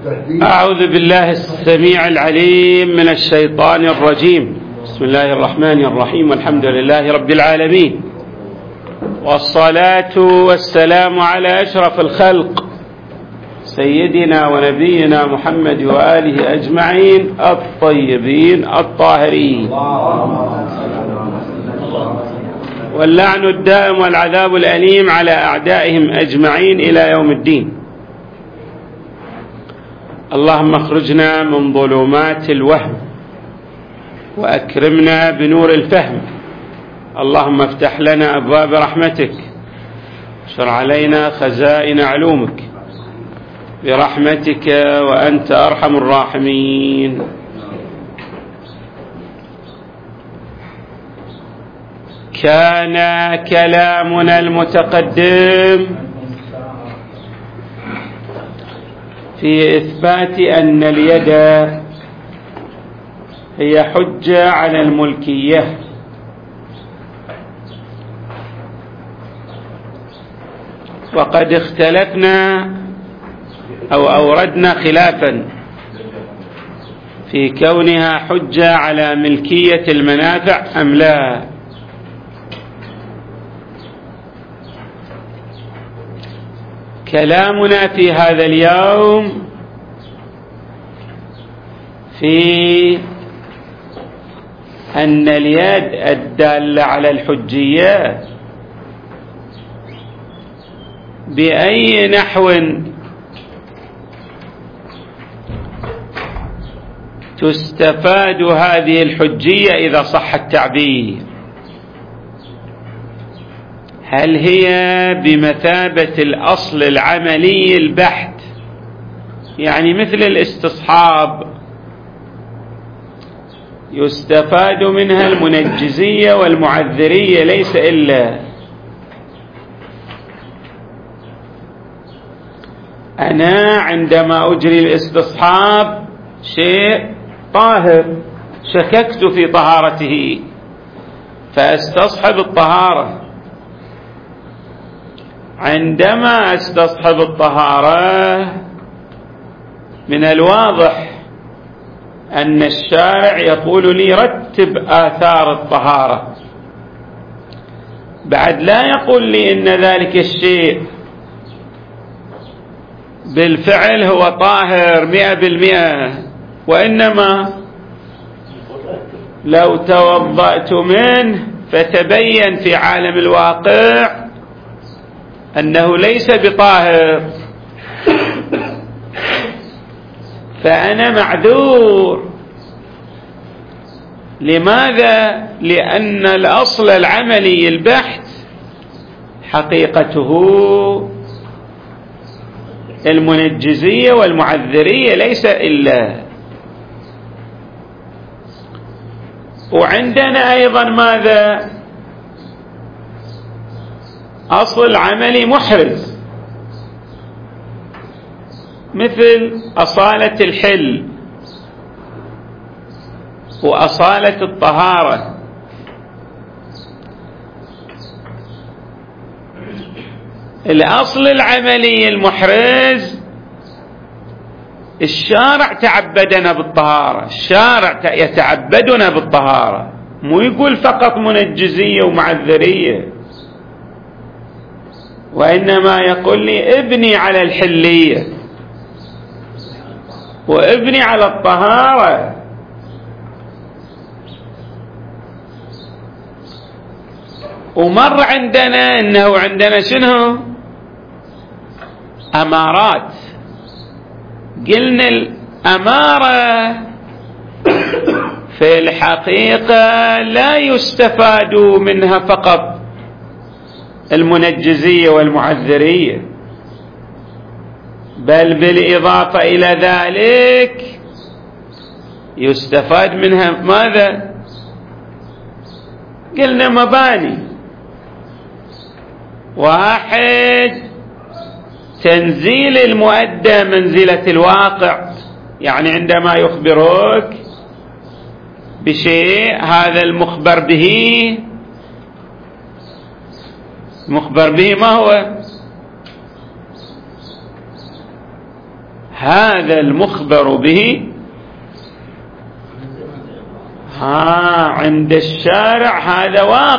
أعوذ بالله السميع العليم من الشيطان الرجيم. بسم الله الرحمن الرحيم، والحمد لله رب العالمين، والصلاة والسلام على أشرف الخلق سيدنا ونبينا محمد وآله أجمعين الطيبين الطاهرين، واللعن الدائم والعذاب الأليم على أعدائهم أجمعين إلى يوم الدين. اللهم اخرجنا من ظلمات الوهم وأكرمنا بنور الفهم. اللهم افتح لنا أبواب رحمتك، اشر علينا خزائن علومك برحمتك وأنت أرحم الراحمين. كان كلامنا المتقدم في إثبات أن اليد هي حجة على الملكية، وقد اختلفنا أو أوردنا خلافا في كونها حجة على ملكية المنافع أم لا. كلامنا في هذا اليوم في أن اليد الدالة على الحجية بأي نحو تستفاد هذه الحجية إذا صح التعبير؟ هل هي بمثابة الأصل العملي البحت، يعني مثل الاستصحاب يستفاد منها المنجزية والمعذرية ليس إلا؟ أنا عندما أجري الاستصحاب شيء طاهر شككت في طهارته فأستصحب الطهارة. عندما أستصحب الطهارة من الواضح أن الشارع يقول لي رتب آثار الطهارة، بعد لا يقول لي إن ذلك الشيء بالفعل هو طاهر 100%، وإنما لو توضأت منه فتبين في عالم الواقع أنه ليس بطاهر، فأنا معذور. لماذا؟ لأن الأصل العملي البحت حقيقته المنجزية والمعذرية ليس إلا. وعندنا أيضا ماذا؟ أصل عملي محرز مثل أصالة الحل وأصالة الطهارة. الأصل العملي المحرز الشارع تعبدنا بالطهارة، الشارع يتعبدنا بالطهارة، مو يقول فقط منجزية ومعذرية، وإنما يقول لي ابني على الحلية وابني على الطهارة. ومر عندنا إنه عندنا شنو؟ أمارات. قلنا الأمارة في الحقيقة لا يستفاد منها فقط المنجزية والمعذرية، بل بالإضافة إلى ذلك يستفاد منها ماذا؟ قلنا مباني. واحد، تنزيل المؤدى منزلة الواقع، يعني عندما يخبرك بشيء هذا المخبر به ما هو؟ هذا المخبر به عند الشارع هذا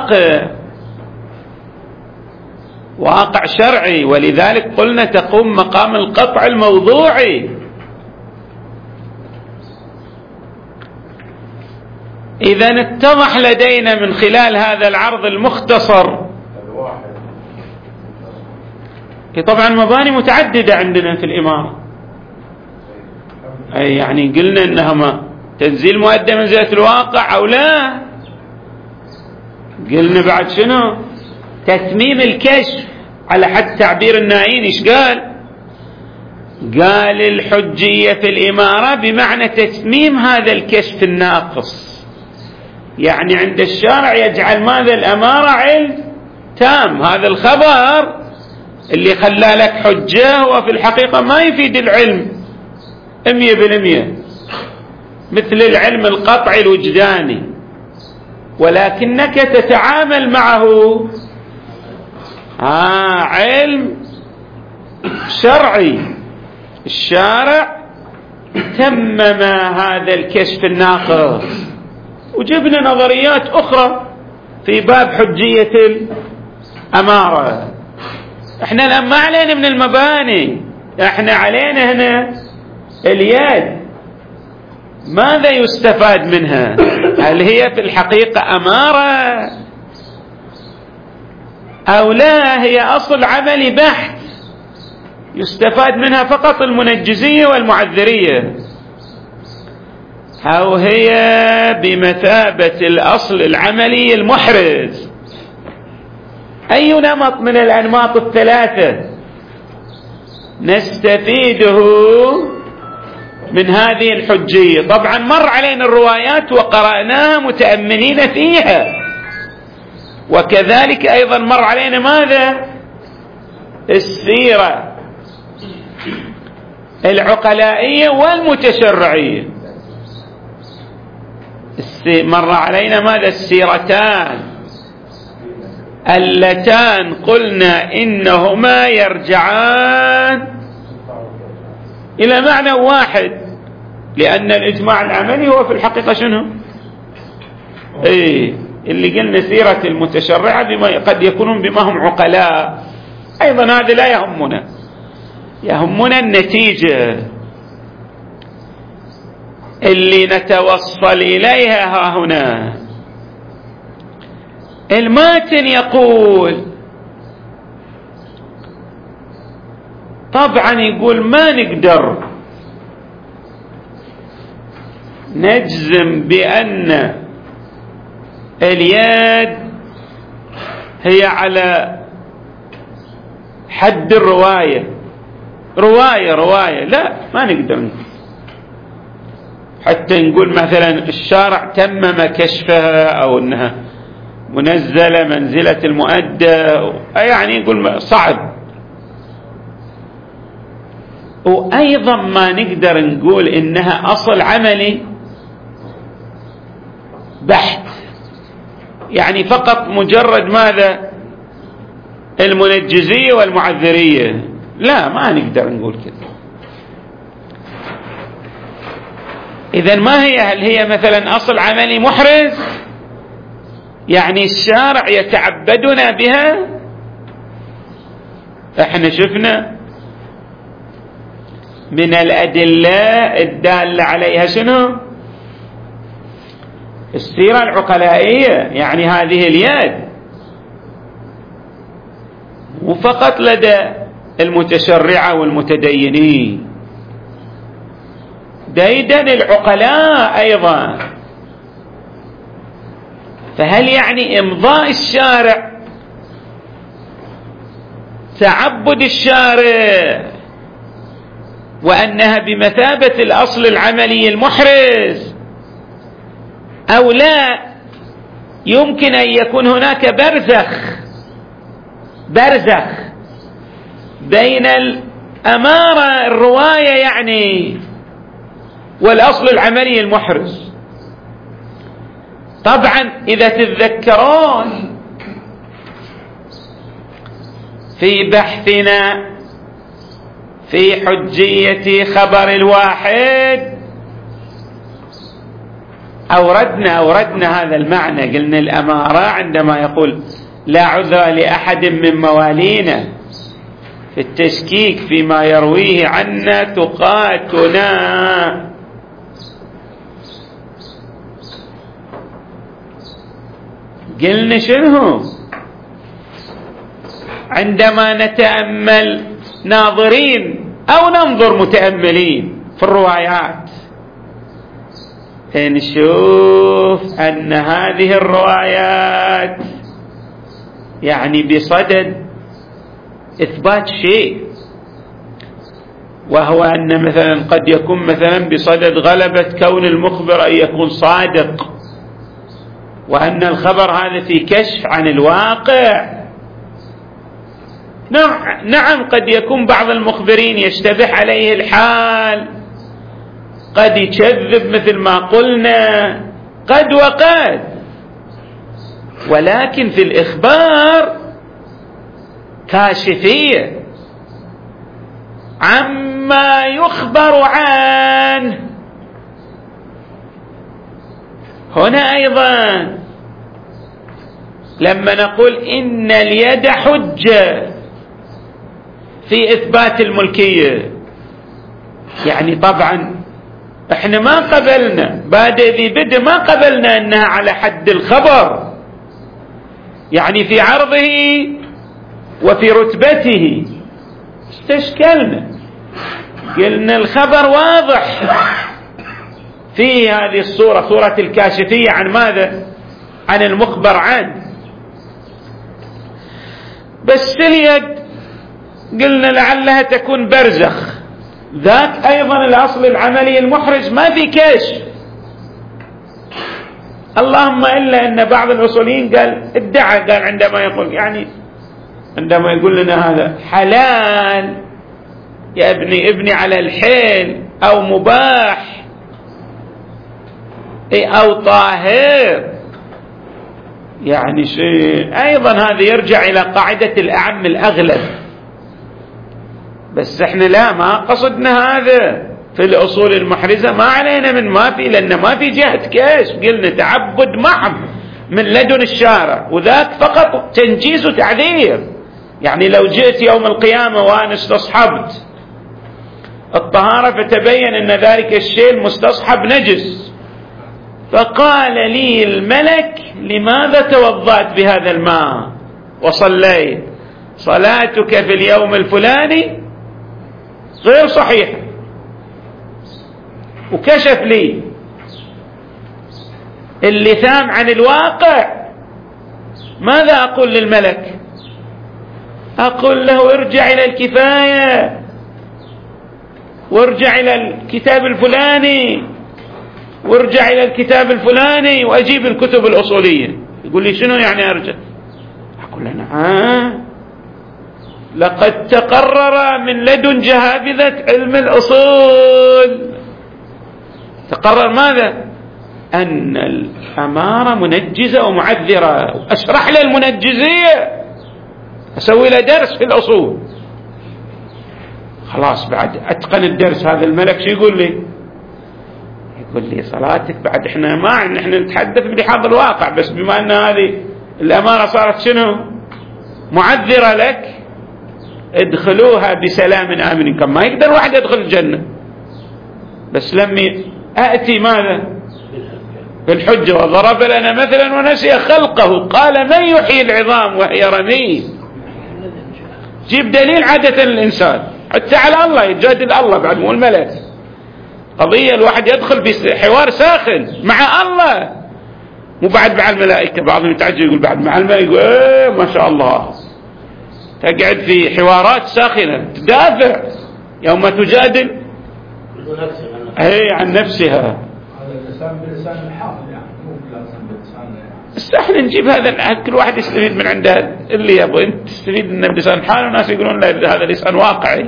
واقع شرعي، ولذلك قلنا تقوم مقام القطع الموضوعي. إذن اتضح لدينا من خلال هذا العرض المختصر، طبعا مباني متعددة عندنا في الإمارة، أي يعني قلنا إنها تنزيل مؤدى منزلة الواقع أو لا، قلنا بعد شنو تتميم الكشف على حد تعبير النائين. إيش قال الحجية في الإمارة بمعنى تتميم هذا الكشف الناقص، يعني عند الشارع يجعل ماذا الأمارة علم تام. هذا الخبر اللي خلى لك حجة هو في الحقيقة ما يفيد العلم 100%، مثل العلم القطعي الوجداني، ولكنك تتعامل معه علم شرعي. الشارع تمم هذا الكشف الناقص، وجبنا نظريات أخرى في باب حجية الأمارة. احنا الآن ما علينا من المباني، احنا علينا هنا اليد، ماذا يستفاد منها؟ هل هي في الحقيقة أمارة أو لا هي أصل عملي بحت يستفاد منها فقط المنجزية والمعذرية، أو هي بمثابة الأصل العملي المحرز؟ أي نمط من الأنماط الثلاثة نستفيده من هذه الحجية؟ طبعا مر علينا الروايات وقرأناها متأملين فيها، وكذلك أيضا مر علينا ماذا؟ السيرة العقلائية والمتشرعية. مر علينا ماذا؟ السيرتان اللتان قلنا إنهما يرجعان إلى معنى واحد، لأن الإجماع العملي هو في الحقيقة شنو؟ اللي قلنا سيرة المتشرعة بما قد يكونون بما هم عقلاء، أيضا هذا لا يهمنا النتيجة اللي نتوصل إليها. ها هنا الماتن يقول، طبعا يقول ما نقدر نجزم بأن اليد هي على حد الرواية، رواية لا، ما نقدر حتى نقول مثلا الشارع تمم كشفها أو أنها منزلة منزلة المؤدى، يعني يقول صعب. وأيضا ما نقدر نقول إنها أصل عملي بحت، يعني فقط مجرد ماذا؟ المنجزية والمعذرية، لا ما نقدر نقول كذا. إذن ما هي؟ هل هي مثلا أصل عملي محرز يعني الشارع يتعبدنا بها؟ احنا شفنا من الأدلة الدالة عليها شنو؟ السيرة العقلائية، يعني هذه اليد مو فقط لدى المتشرعة والمتدينين، ديدن العقلاء أيضا. فهل يعني إمضاء الشارع، تعبد الشارع، وأنها بمثابة الأصل العملي المحرز، أو لا يمكن أن يكون هناك برزخ بين الأمارة الرواية يعني والأصل العملي المحرز؟ طبعا إذا تتذكرون في بحثنا في حجية خبر الواحد أوردنا هذا المعنى. قلنا الأمارة عندما يقول لا عذر لأحد من موالينا في التشكيك فيما يرويه عنا تقاتنا، قلنا شنو؟ عندما نتأمل ناظرين أو ننظر متأملين في الروايات نشوف أن هذه الروايات يعني بصدد إثبات شيء، وهو أن مثلا قد يكون مثلا بصدد غلبة كون المخبر أن يكون صادق، وأن الخبر هذا في كشف عن الواقع. نعم قد يكون بعض المخبرين يشتبه عليه الحال، قد يكذب مثل ما قلنا، قد وقد، ولكن في الإخبار كاشفية عما يخبر عنه. هنا أيضا لما نقول إن اليد حجة في إثبات الملكية، يعني طبعا احنا ما قبلنا بعد ذي بدء ما قبلنا أنها على حد الخبر، يعني في عرضه وفي رتبته استشكلنا، قلنا الخبر واضح في هذه الصورة، صورة الكاشفية عن ماذا؟ عن المخبر عنه. بس اليد قلنا لعلها تكون برزخ، ذاك أيضا الأصل العملي المحرج ما في كشف، اللهم إلا أن بعض الأصوليين ادعى عندما يقول يعني عندما يقول لنا هذا حلال يا ابني على الحيل أو مباح أو طاهر، يعني شيء أيضا هذا يرجع إلى قاعدة الأعم الأغلب. بس احنا لا، ما قصدنا هذا في الأصول المحرزة، ما علينا من ما في، لأن ما في جهة كاش، قلنا تعبد محض من لدن الشارع، وذاك فقط تنجيز وتعذير. يعني لو جئت يوم القيامة وأنا استصحبت الطهارة فتبين أن ذلك الشيء المستصحب نجس، فقال لي الملك لماذا توضأت بهذا الماء وصليت؟ صلاتك في اليوم الفلاني غير صحيحة، وكشف لي اللثام عن الواقع. ماذا أقول للملك؟ أقول له ارجع إلى الكفاية وارجع إلى الكتاب الفلاني وارجع إلى الكتاب الفلاني وأجيب الكتب الأصولية. يقول لي شنو يعني أرجع؟ أقول له نعم، لقد تقرر من لدن جهابذة علم الأصول، تقرر ماذا؟ أن الأمارة منجزة ومعذرة. أشرح له المنجزية، أسوي له درس في الأصول، خلاص بعد أتقن الدرس. هذا الملك شو يقول لي؟ يقول لي صلاتك بعد احنا ما نحن نتحدث بلحاظ الواقع، بس بما أن هذه الأمارة صارت شنو؟ معذرة لك، ادخلوها بسلام آمن. كم ما يقدر واحد يدخل الجنة، بس لما أأتي ماذا؟ بالحجة. وضرب لنا مثلا ونسي خلقه قال من يحيي العظام وهي رميم. جيب دليل عادة الإنسان حتى على الله يجادل الله بعد مو الملك. قضية الواحد يدخل في حوار ساخن مع الله، مو بعد مع الملائكة. بعضهم يتعجب يقول بعد مع الملائكة، يقول ايه ما شاء الله، تقعد في حوارات ساخنة تدافع يوم تجادل عن نفسها. هذا اللسان بلسان الحال، يعني مو بلسان بس احنا نجيب هذا، كل واحد يستفيد من عنده اللي يبغى. انت تستفيد منه بلسان حال، والناس يقولون لا هذا لسان واقعي.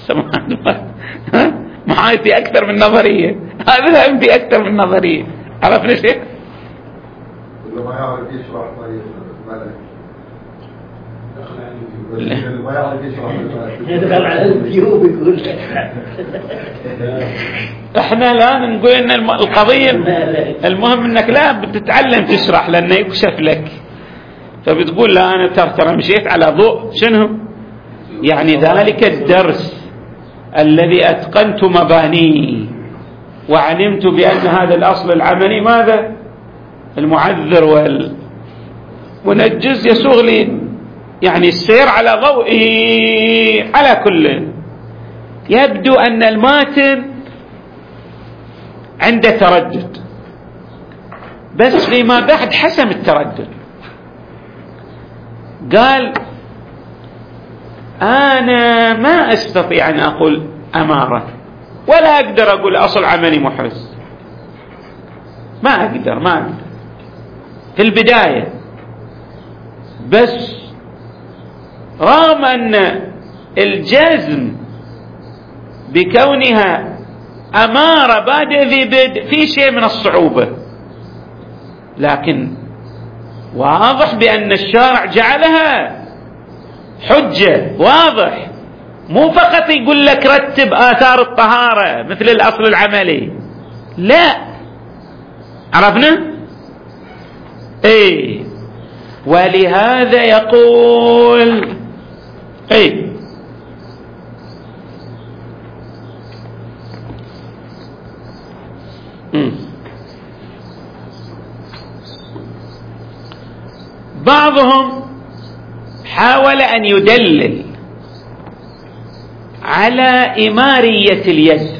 ما في اكثر من نظريه، هذا في اكثر من نظريه. عرفنا شيء؟ ما يعرف يشرح طيب الملك دخل يعني في يدخل على الجيوب يقول احنا الآن نقول ان القضية المهم انك لا بتتعلم تشرح لانه يكشف لك، فبتقول لا انا ترى مشيت على ضوء شنو يعني ذلك الدرس الذي اتقنت مبانيه وعلمت بان هذا الاصل العملي ماذا المعذر والمنجز يسوغ لي يعني السير على ضوئه. على كل يبدو أن الماتن عنده تردد، بس فيما بعد حسم التردد، قال أنا ما أستطيع أن أقول أمارة ولا أقدر أقول أصل عملي محرز، ما أقدر في البداية، بس رغم أن الجزم بكونها أمارة بادئ ذي بدء في شيء من الصعوبة، لكن واضح بأن الشارع جعلها حجة، واضح، مو فقط يقول لك رتب آثار الطهارة مثل الأصل العملي، لا، عرفنا؟ ايه، ولهذا يقول ايه بعضهم حاول أن يدلل على إمارية اليد،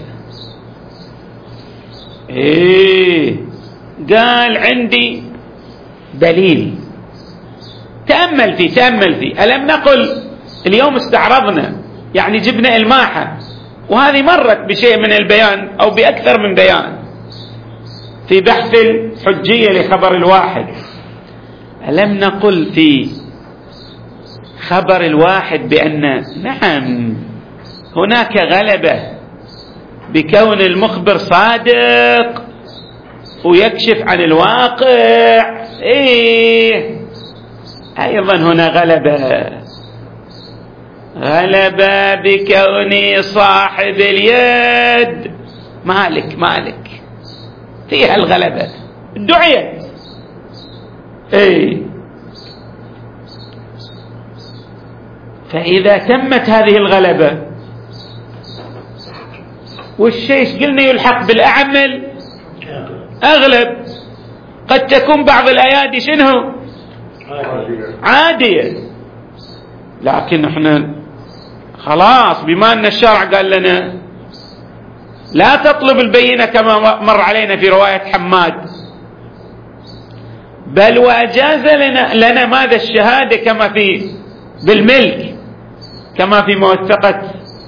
قال عندي دليل، تأمل فيه. ألم نقل اليوم استعرضنا يعني جبنا الماحة، وهذه مرت بشيء من البيان أو بأكثر من بيان في بحث الحجية لخبر الواحد. ألم نقل في خبر الواحد بأن نعم هناك غلبة بكون المخبر صادق ويكشف عن الواقع، أيضا هنا غلبة بكون صاحب اليد مالك فيها الغلبة دعيت، فإذا تمت هذه الغلبة والشيء قلنا يلحق بالأعمل أغلب، قد تكون بعض الأيادي شنو عادية، لكن احنا خلاص بما أن الشرع قال لنا لا تطلب البينة كما مر علينا في رواية حماد، بل وأجاز لنا ماذا الشهادة كما في بالملك، كما في موثقة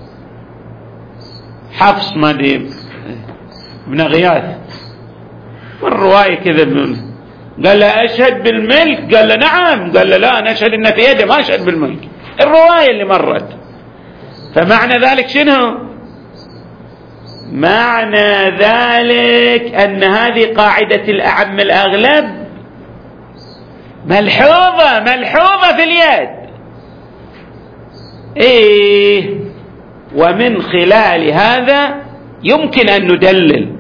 حفص ابن غياث من رواية كذا، قال له أشهد بالملك، قال له نعم، قال له لا أنا أشهد إن في يده ما أشهد بالملك، الرواية اللي مرت. فمعنى ذلك شنو؟ معنى ذلك أن هذه قاعدة الأعم الأغلب ملحوظة في اليد، ومن خلال هذا يمكن أن ندلل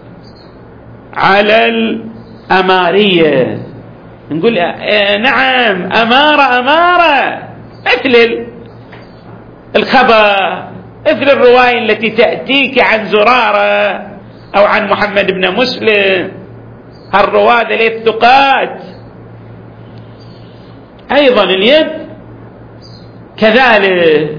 على الأمارية، نقول نعم أمارة مثل الخبر، مثل الرواية التي تأتيك عن زرارة أو عن محمد بن مسلم، هالرواة الثقات. أيضا اليد كذلك،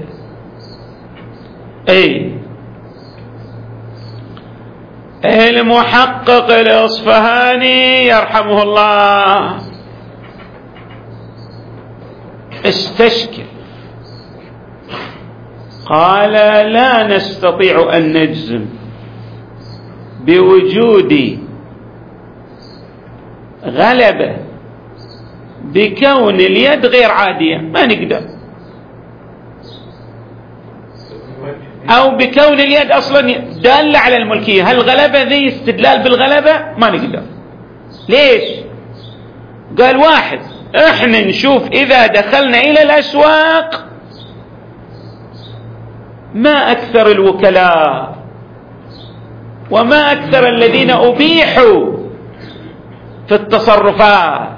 المحقق الأصفهاني يرحمه الله استشكل، قال لا نستطيع أن نجزم بوجود غلبة بكون اليد غير عادية، ما نقدر، أو بكون اليد أصلا دالة على الملكية، هالغلبة ذي استدلال بالغلبة ما نقدر. ليش؟ قال واحد، احنا نشوف إذا دخلنا إلى الأسواق ما أكثر الوكلاء وما أكثر الذين أبيحوا في التصرفات.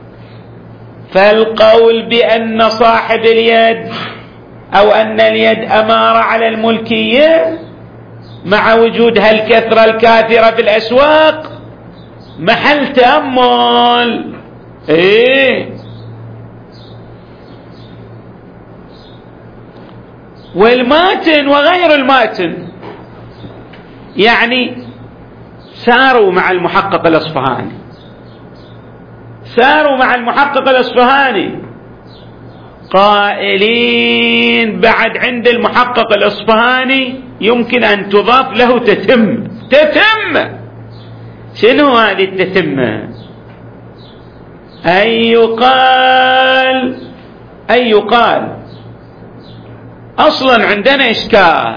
فالقول بأن صاحب اليد أو أن اليد أمارة على الملكية مع وجود هالكثرة الكاثرة في الأسواق محل تأمل. والماتن وغير الماتن يعني ساروا مع المحقق الأصفهاني قائلين بعد عند المحقق الأصفهاني يمكن أن تضاف له تتم. شنو هذه التتمة؟ أن يقال أصلا عندنا إشكال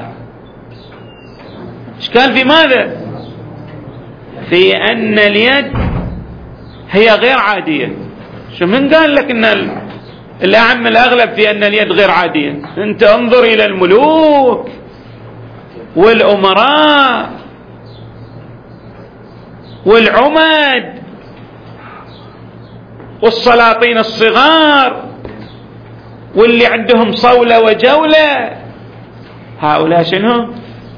في ماذا؟ في أن اليد هي غير عادية. شو من قال لك أن الأعم الأغلب في أن اليد غير عادية؟ أنت انظر إلى الملوك والأمراء والعمد والسلاطين الصغار واللي عندهم صولة وجولة، هؤلاء شنو؟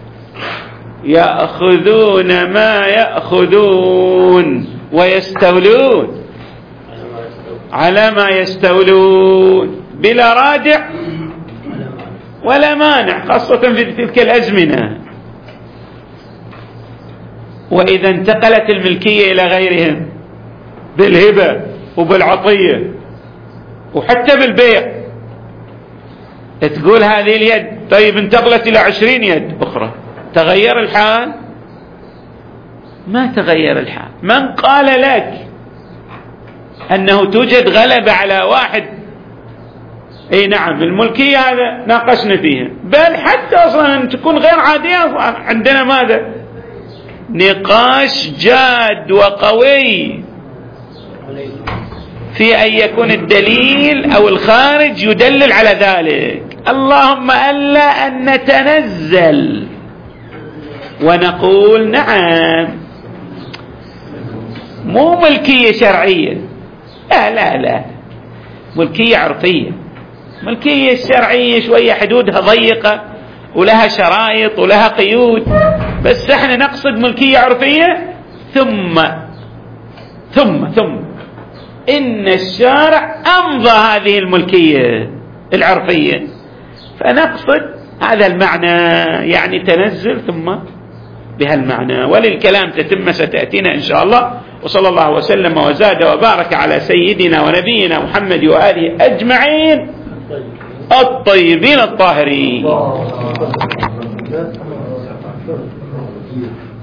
يأخذون ما يأخذون ويستولون على ما يستولون بلا رادع ولا مانع، خاصة في تلك الأزمنة. وإذا انتقلت الملكية إلى غيرهم بالهبة وبالعطية وحتى بالبيع، تقول هذه اليد طيب انتقلت إلى 20 يد أخرى، تغير الحال؟ ما تغير الحال. من قال لك أنه توجد غلبة على واحد؟ اي نعم، الملكية هذا ناقشنا فيها، بل حتى أصلا أن تكون غير عادية عندنا ماذا؟ نقاش جاد وقوي في أن يكون الدليل أو الخارج يدلل على ذلك. اللهم ألا أن نتنزل ونقول نعم مو ملكية شرعية، لا ملكية عرفية. ملكية الشرعية شوية حدودها ضيقة ولها شرائط ولها قيود، بس احنا نقصد ملكية عرفية. ثم إن الشارع أمضى هذه الملكية العرفية، فنقصد هذا المعنى، يعني تنزل ثم بهالمعنى. وللكلام تتم ستأتينا إن شاء الله. وصلى الله وسلم وزاد وبارك على سيدنا ونبينا محمد وآله أجمعين الطيبين الطاهرين.